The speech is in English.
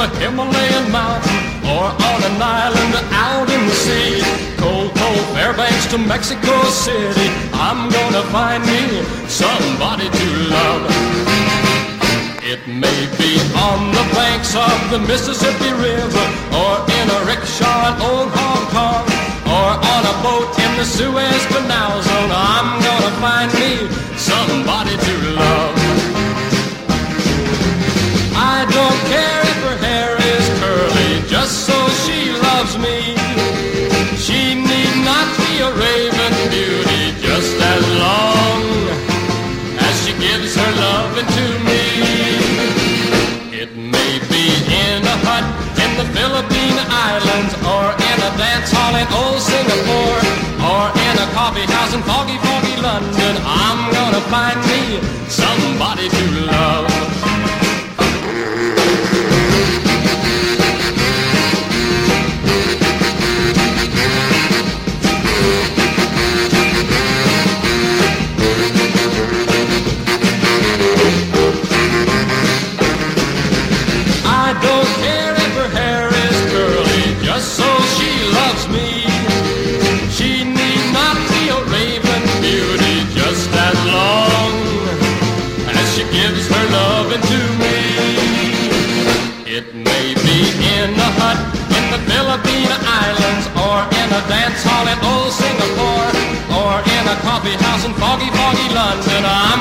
a Himalayan mountain or on an island out in the sea. Cold, cold Fairbanks to Mexico City, I'm gonna find me somebody to love. It may be on the banks of the Mississippi River, or in a rickshaw in old Hong Kong, or on a boat in the Suez Canal Zone. I'm gonna find me somebody to love. I don't care if her hair is curly, just so she loves me. She need not be a raven beauty, just as long as she gives her loving to me. It may be in a hut in the Philippine Islands, or in a dance hall in old Singapore, or in a coffee house in foggy, foggy London. I'm gonna find me somebody to love. I don't care if her hair is curly, just so she loves me. She need not be a raven beauty, just as long as she gives her loving to me. It may be in a hut in the Philippine Islands, or in a dance hall in old Singapore, or in a coffee house in foggy, foggy London.